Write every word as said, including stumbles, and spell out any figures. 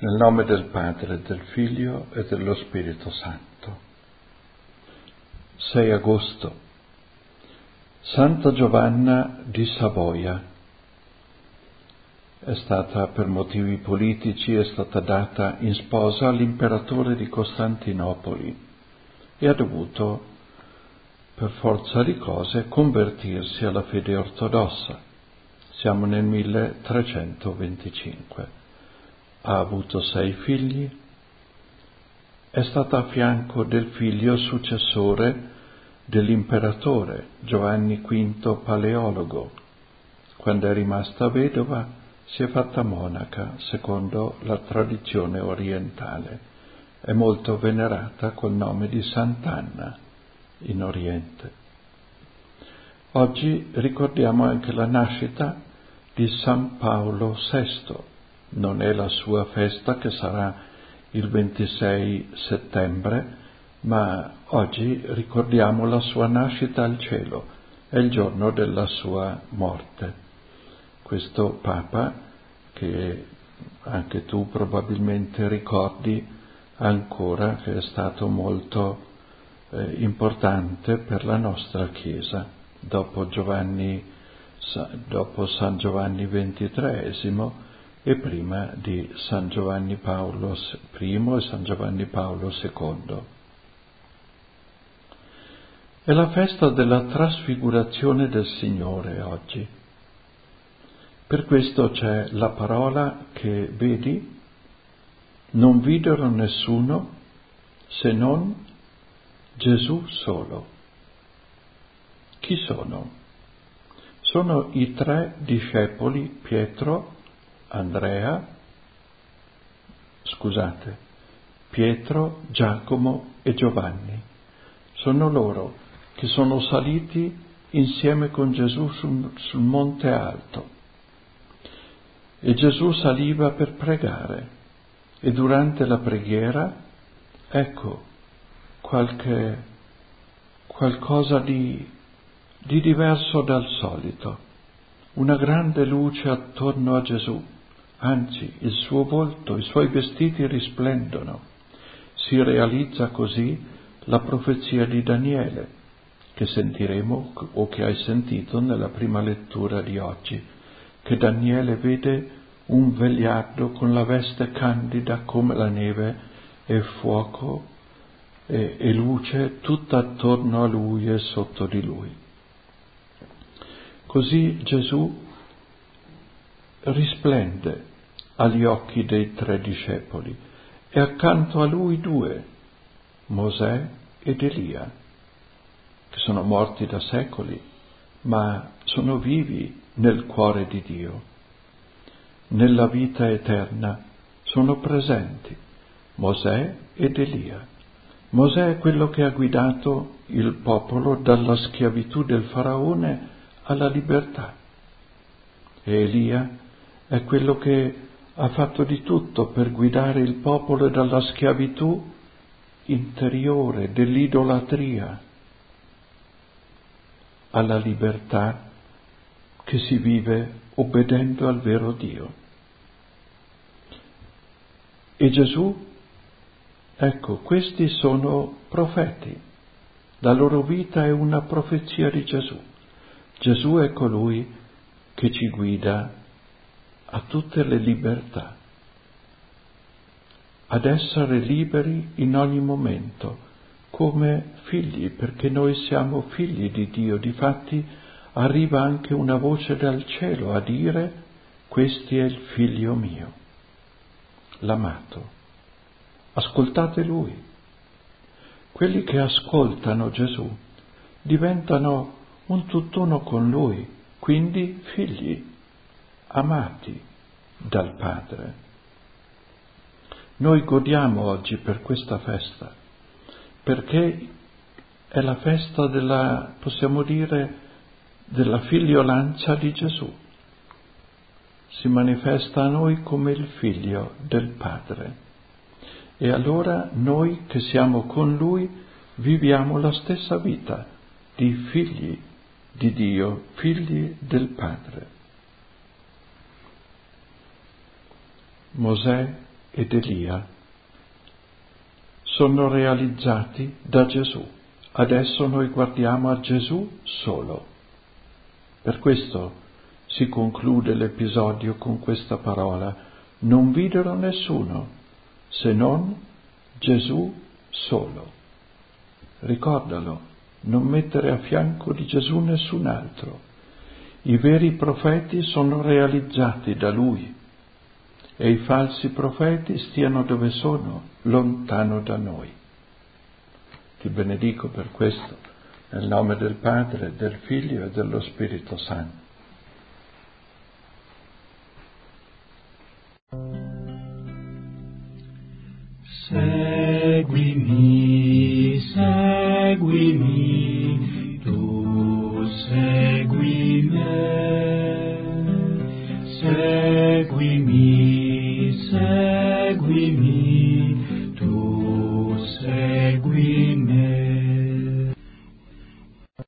Nel nome del Padre, del Figlio e dello Spirito Santo. sei agosto. Santa Giovanna di Savoia. È stata, per motivi politici, è stata data in sposa all'imperatore di Costantinopoli e ha dovuto, per forza di cose, convertirsi alla fede ortodossa. Siamo nel milletrecentoventicinque. Ha avuto sei figli, è stata a fianco del figlio successore dell'imperatore Giovanni quinto Paleologo. Quando è rimasta vedova si è fatta monaca secondo la tradizione orientale. È molto venerata col nome di Sant'Anna in Oriente. Oggi ricordiamo anche la nascita di San Paolo sesto. Non è la sua festa, che sarà il ventisei settembre, ma oggi ricordiamo la sua nascita al cielo, è il giorno della sua morte. Questo Papa, che anche tu probabilmente ricordi ancora, che è stato molto eh, importante per la nostra Chiesa, dopo Giovanni, dopo San Giovanni ventitreesimo, e prima di San Giovanni Paolo primo e San Giovanni Paolo secondo. È la festa della trasfigurazione del Signore oggi. Per questo c'è la parola che vedi, non videro nessuno se non Gesù solo. Chi sono? Sono i tre discepoli, Pietro, Andrea, scusate, Pietro, Giacomo e Giovanni. Sono loro che sono saliti insieme con Gesù sul, sul monte alto. E Gesù saliva per pregare e durante la preghiera, ecco, qualche, qualcosa di, di diverso dal solito. Una grande luce attorno a Gesù. Anzi, il suo volto, i suoi vestiti risplendono. Si realizza così la profezia di Daniele, che sentiremo o che hai sentito nella prima lettura di oggi, che Daniele vede un vegliardo con la veste candida come la neve e fuoco e, e luce tutta attorno a lui e sotto di lui. Così Gesù risplende agli occhi dei tre discepoli e accanto a lui due, Mosè ed Elia, che sono morti da secoli, ma sono vivi nel cuore di Dio. Nella vita eterna sono presenti Mosè ed Elia. Mosè è quello che ha guidato il popolo dalla schiavitù del faraone alla libertà. E Elia è quello che ha fatto di tutto per guidare il popolo dalla schiavitù interiore dell'idolatria alla libertà che si vive obbedendo al vero Dio. E Gesù, ecco, questi sono profeti. La loro vita è una profezia di Gesù. Gesù è colui che ci guida a tutte le libertà, ad essere liberi in ogni momento, come figli, perché noi siamo figli di Dio. Difatti arriva anche una voce dal cielo a dire: questo è il figlio mio, l'amato. Ascoltate lui. Quelli che ascoltano Gesù diventano un tutt'uno con lui, quindi figli amati dal Padre. Noi godiamo oggi per questa festa, perché è la festa della, possiamo dire, della figliolanza di Gesù. Si manifesta a noi come il figlio del Padre. E allora noi che siamo con Lui viviamo la stessa vita di figli di Dio, figli del Padre. Mosè ed Elia sono realizzati da Gesù. Adesso noi guardiamo a Gesù solo. Per questo si conclude l'episodio con questa parola: non videro nessuno se non Gesù solo. Ricordalo, non mettere a fianco di Gesù nessun altro. I veri profeti sono realizzati da Lui e i falsi profeti stiano dove sono, lontano da noi. Ti benedico per questo, nel nome del Padre, del Figlio e dello Spirito Santo. Seguimi, seguimi, tu segui me, seguimi, seguimi.